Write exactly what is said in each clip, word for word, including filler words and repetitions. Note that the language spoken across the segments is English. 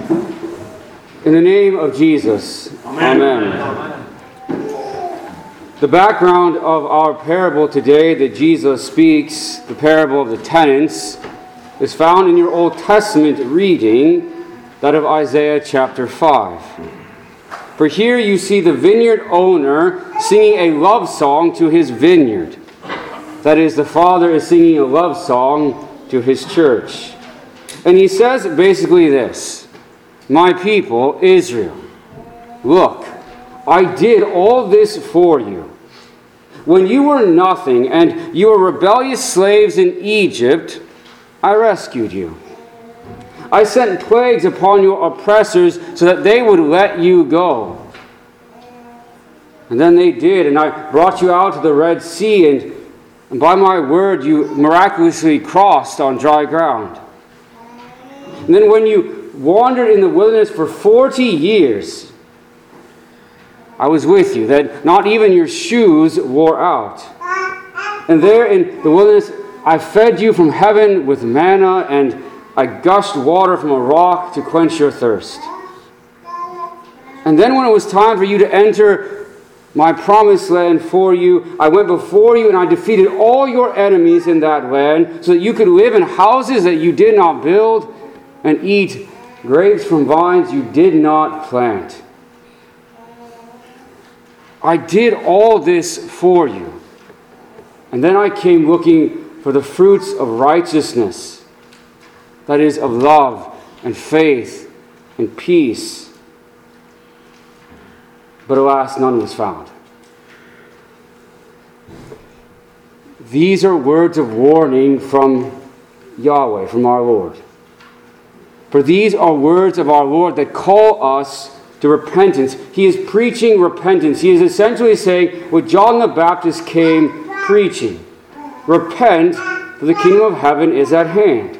In the name of Jesus, Amen. Amen. The background of our parable today that Jesus speaks, the parable of the tenants, is found in your Old Testament reading, that of Isaiah chapter five. For here you see the vineyard owner singing a love song to his vineyard. That is, the Father is singing a love song to his church. And he says basically this: my people, Israel, look, I did all this for you. When you were nothing and you were rebellious slaves in Egypt, I rescued you. I sent plagues upon your oppressors so that they would let you go. And then they did, and I brought you out to the Red Sea, and, and by my word you miraculously crossed on dry ground. And then when you wandered in the wilderness for forty years, I was with you, that not even your shoes wore out. And there in the wilderness I fed you from heaven with manna, and I gushed water from a rock to quench your thirst. And then when it was time for you to enter my promised land for you, I went before you and I defeated all your enemies in that land, so that you could live in houses that you did not build and eat grapes from vines you did not plant. I did all this for you. And then I came looking for the fruits of righteousness, that is, of love and faith and peace. But alas, none was found. These are words of warning from Yahweh, from our Lord. For these are words of our Lord that call us to repentance. He is preaching repentance. He is essentially saying what John the Baptist came preaching. Repent, for the kingdom of heaven is at hand.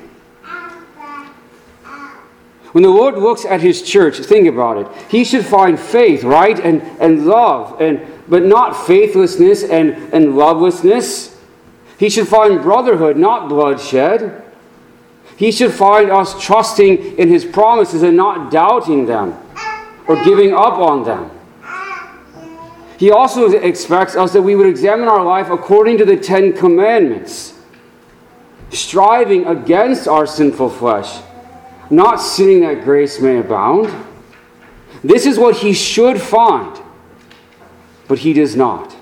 When the Lord looks at his church, think about it. He should find faith, right? And, and love, and but not faithlessness and, and lovelessness. He should find brotherhood, not bloodshed. He should find us trusting in his promises and not doubting them or giving up on them. He also expects us that we would examine our life according to the Ten Commandments, striving against our sinful flesh, not sinning that grace may abound. This is what he should find, but he does not.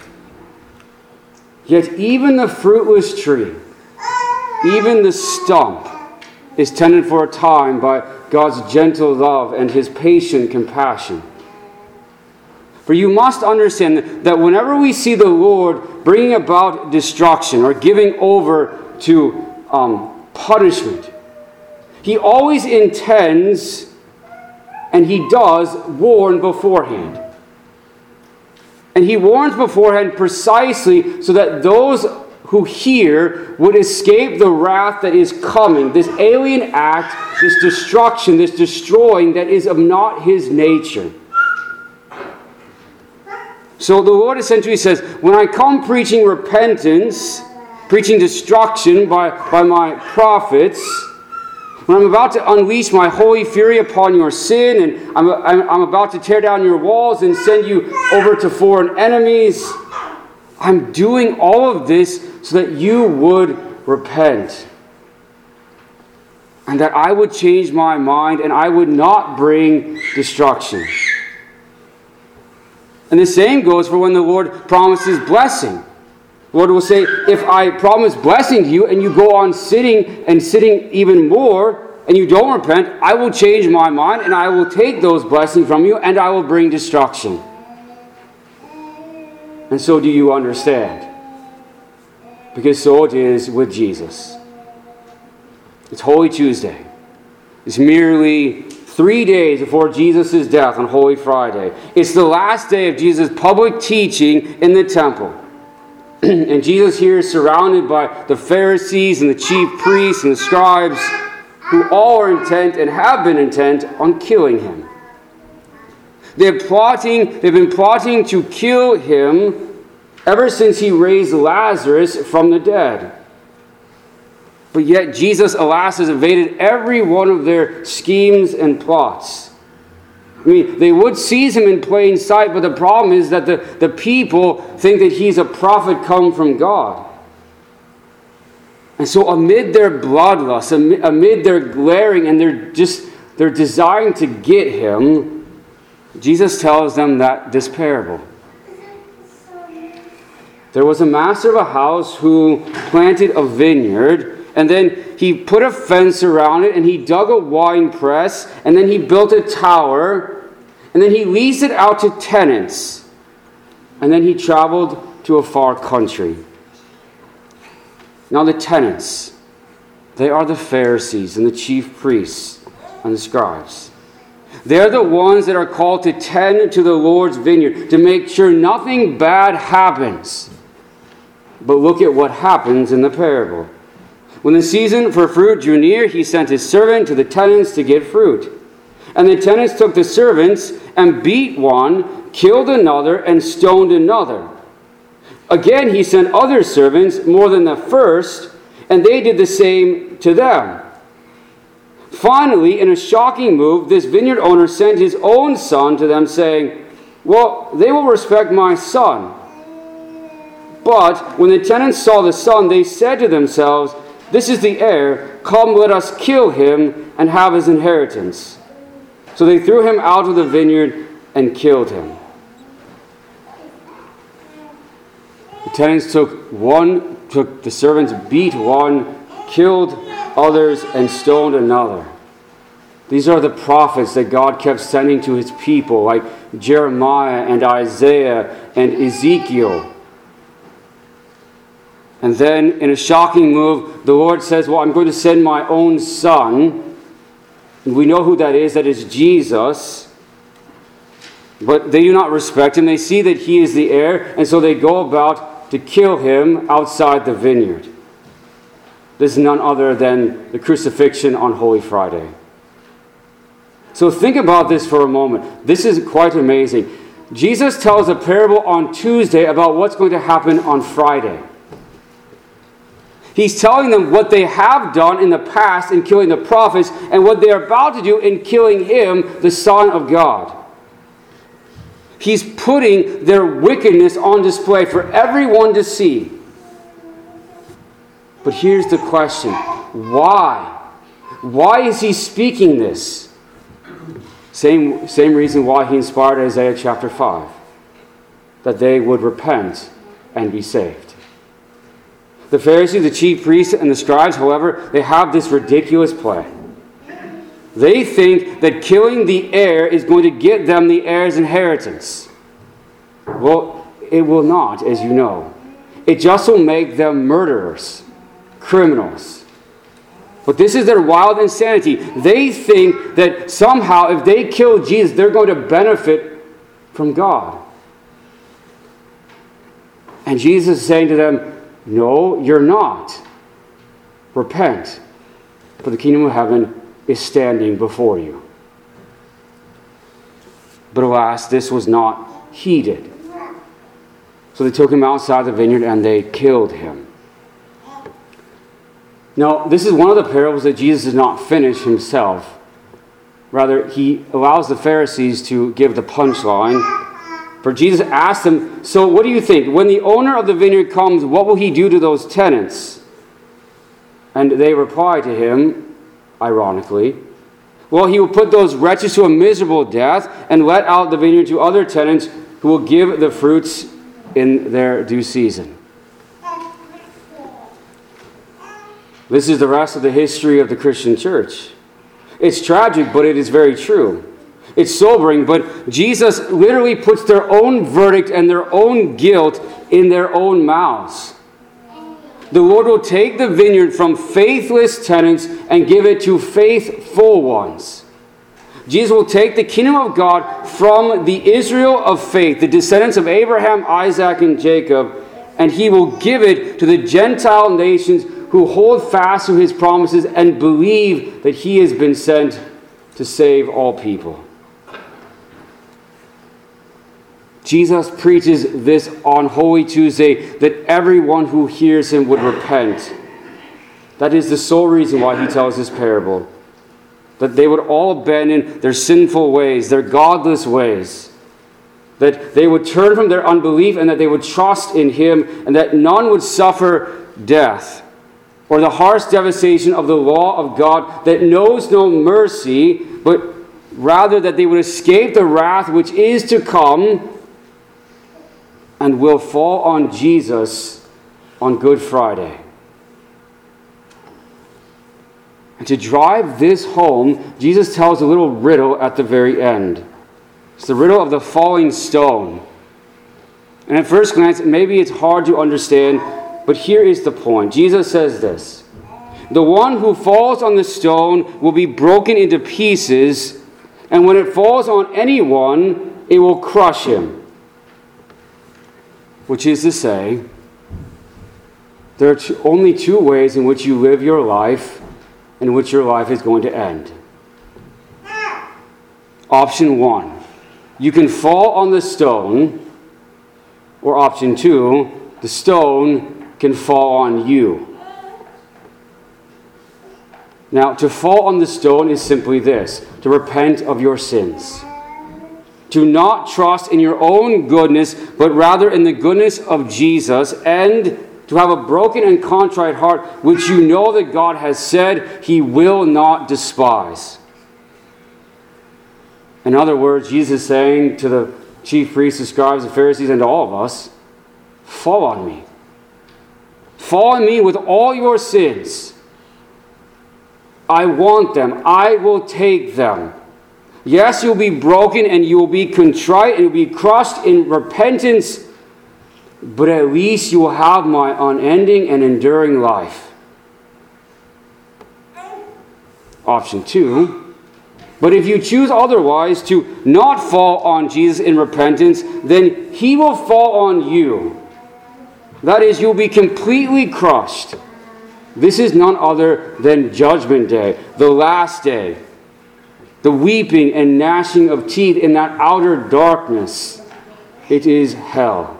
Yet even the fruitless tree, even the stump, is tended for a time by God's gentle love and his patient compassion. For you must understand that whenever we see the Lord bringing about destruction or giving over to um, punishment, he always intends, and he does, warn beforehand. And he warns beforehand precisely so that those who hear would escape the wrath that is coming, this alien act, this destruction, this destroying that is of not his nature. So the Lord essentially says, when I come preaching repentance, preaching destruction by, by my prophets, when I'm about to unleash my holy fury upon your sin, and I'm, I'm, I'm about to tear down your walls and send you over to foreign enemies, I'm doing all of this so that you would repent. And that I would change my mind and I would not bring destruction. And the same goes for when the Lord promises blessing. The Lord will say, if I promise blessing to you and you go on sitting and sitting even more and you don't repent, I will change my mind and I will take those blessings from you and I will bring destruction. And so do you understand? Because so it is with Jesus. It's Holy Tuesday. It's merely three days before Jesus' death on Holy Friday. It's the last day of Jesus' public teaching in the temple. And Jesus here is surrounded by the Pharisees and the chief priests and the scribes, who all are intent and have been intent on killing him. They're plotting, they've been plotting to kill him ever since he raised Lazarus from the dead. But yet Jesus, alas, has evaded every one of their schemes and plots. I mean, they would seize him in plain sight, but the problem is that the, the people think that he's a prophet come from God. And so amid their bloodlust, amid, amid their glaring and their just their desiring to get him, Jesus tells them that this parable. There was a master of a house who planted a vineyard, and then he put a fence around it, and he dug a wine press, and then he built a tower, and then he leased it out to tenants, and then he traveled to a far country. Now the tenants, they are the Pharisees and the chief priests and the scribes. They're the ones that are called to tend to the Lord's vineyard, to make sure nothing bad happens. But look at what happens in the parable. When the season for fruit drew near, he sent his servant to the tenants to get fruit. And the tenants took the servants and beat one, killed another, and stoned another. Again, he sent other servants, more than the first, and they did the same to them. Finally, in a shocking move, this vineyard owner sent his own son to them, saying, "Well, they will respect my son." But when the tenants saw the son, they said to themselves, "This is the heir. Come, let us kill him and have his inheritance." So they threw him out of the vineyard and killed him. The tenants took one, took the servants, beat one, killed others, and stoned another. These are the prophets that God kept sending to his people, like Jeremiah and Isaiah and Ezekiel. And then, in a shocking move, the Lord says, well, I'm going to send my own son. And we know who that is. That is Jesus. But they do not respect him. They see that he is the heir, and so they go about to kill him outside the vineyard. This is none other than the crucifixion on Holy Friday. So think about this for a moment. This is quite amazing. Jesus tells a parable on Tuesday about what's going to happen on Friday. He's telling them what they have done in the past in killing the prophets and what they're about to do in killing him, the Son of God. He's putting their wickedness on display for everyone to see. But here's the question. Why? Why is he speaking this? Same, same reason why he inspired Isaiah chapter five. That they would repent and be saved. The Pharisees, the chief priests, and the scribes, however, they have this ridiculous plan. They think that killing the heir is going to get them the heir's inheritance. Well, it will not, as you know. It just will make them murderers, criminals. But this is their wild insanity. They think that somehow if they kill Jesus, they're going to benefit from God. And Jesus is saying to them, no, you're not. Repent, for the kingdom of heaven is standing before you. But alas, this was not heeded. So they took him outside the vineyard and they killed him. Now, this is one of the parables that Jesus does not finish himself. Rather, he allows the Pharisees to give the punchline. For Jesus asked them, so what do you think? When the owner of the vineyard comes, what will he do to those tenants? And they reply to him, ironically, well, he will put those wretches to a miserable death and let out the vineyard to other tenants who will give the fruits in their due season. This is the rest of the history of the Christian church. It's tragic, but it is very true. It's sobering, but Jesus literally puts their own verdict and their own guilt in their own mouths. The Lord will take the vineyard from faithless tenants and give it to faithful ones. Jesus will take the kingdom of God from the Israel of faith, the descendants of Abraham, Isaac, and Jacob, and he will give it to the Gentile nations who hold fast to his promises and believe that he has been sent to save all people. Jesus preaches this on Holy Tuesday, that everyone who hears him would repent. That is the sole reason why he tells this parable. That they would all abandon their sinful ways, their godless ways. That they would turn from their unbelief and that they would trust in him, and that none would suffer death or the harsh devastation of the law of God that knows no mercy, but rather that they would escape the wrath which is to come and will fall on Jesus on Good Friday. And to drive this home, Jesus tells a little riddle at the very end. It's the riddle of the falling stone. And at first glance, maybe it's hard to understand, but here is the point. Jesus says this: the one who falls on the stone will be broken into pieces, and when it falls on anyone, it will crush him. Which is to say, there are only two ways in which you live your life, in which your life is going to end. Option one, you can fall on the stone, or option two, the stone can fall on you. Now, to fall on the stone is simply this: to repent of your sins. To not trust in your own goodness, but rather in the goodness of Jesus, and to have a broken and contrite heart, which you know that God has said he will not despise. In other words, Jesus is saying to the chief priests, the scribes, the Pharisees, and to all of us, fall on me. Fall on me with all your sins. I want them. I will take them. Yes, you'll be broken and you will be contrite and you'll be crushed in repentance, but at least you will have my unending and enduring life. Option two, but if you choose otherwise, to not fall on Jesus in repentance, then he will fall on you. That is, you'll be completely crushed. This is none other than Judgment Day, the last day. The weeping and gnashing of teeth in that outer darkness. It is hell.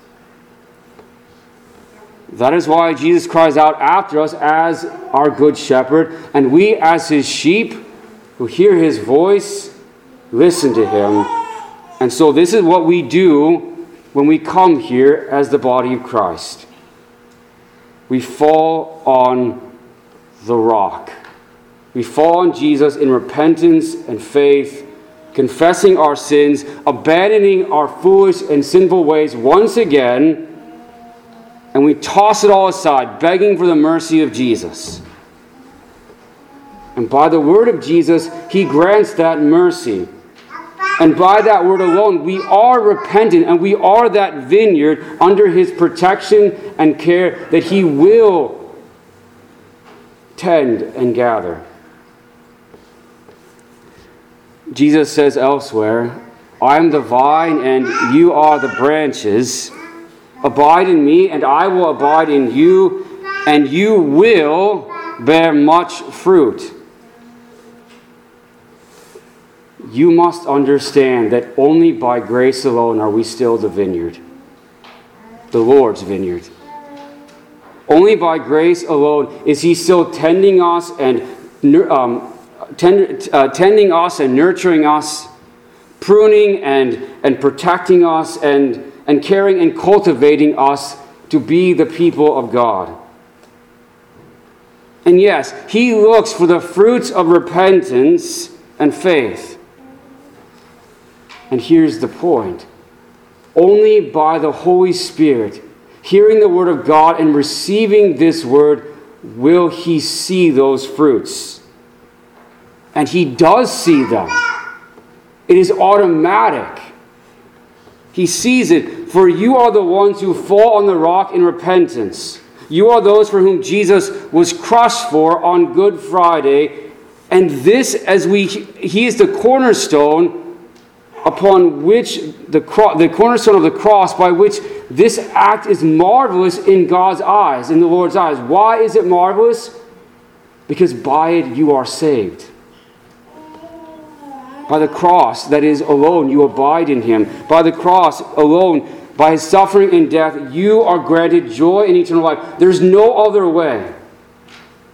That is why Jesus cries out after us as our good shepherd, and we as his sheep who hear his voice, listen to him. And so this is what we do when we come here as the body of Christ. We fall on the rock. We fall on Jesus in repentance and faith, confessing our sins, abandoning our foolish and sinful ways once again, and we toss it all aside, begging for the mercy of Jesus. And by the word of Jesus, he grants that mercy. And by that word alone, we are repentant, and we are that vineyard under his protection and care that he will tend and gather. Jesus says elsewhere, I am the vine and you are the branches. Abide in me and I will abide in you, and you will bear much fruit. You must understand that only by grace alone are we still the vineyard, the Lord's vineyard. Only by grace alone is he still tending us and um, tend, uh, tending us and nurturing us, pruning and, and protecting us, and, and caring and cultivating us to be the people of God. And yes, he looks for the fruits of repentance and faith. And here's the point. Only by the Holy Spirit, hearing the word of God and receiving this word, will he see those fruits. And he does see them. It is automatic. He sees it. For you are the ones who fall on the rock in repentance. You are those for whom Jesus was crushed for on Good Friday. And this, as we, he is the cornerstone upon which the, cro- the cornerstone of the cross, by which this act is marvelous in God's eyes, in the Lord's eyes. Why is it marvelous? Because by it you are saved. By the cross, that is, alone, you abide in him. By the cross alone, by his suffering and death, you are granted joy and eternal life. There's no other way.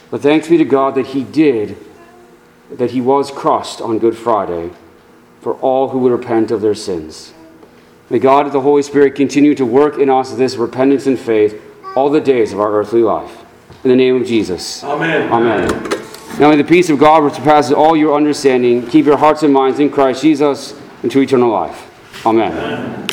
But thanks be to God that he did, that he was crushed on Good Friday for all who would repent of their sins. May God, the Holy Spirit, continue to work in us this repentance and faith all the days of our earthly life. In the name of Jesus. Amen. Amen. Now may the peace of God, which surpasses all your understanding, keep your hearts and minds in Christ Jesus into eternal life. Amen. Amen.